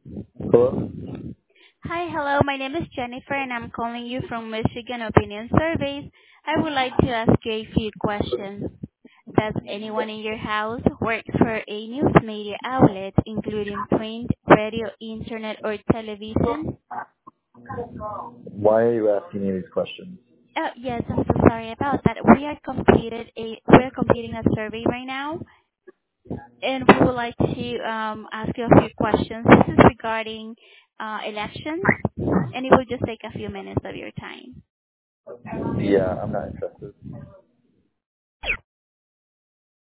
Hello? Hi. Hello. My name is Jennifer, and I'm calling you from Michigan Opinion Surveys. I would like to ask you a few questions. Does anyone in your house work for a news media outlet, including print, radio, internet, or television? Why are you asking me these questions? Yes, I'm so sorry about that. We're completing a survey right now, and we would like to ask you a few questions. This is regarding elections, and it will just take a few minutes of your time. Yeah, I'm not interested.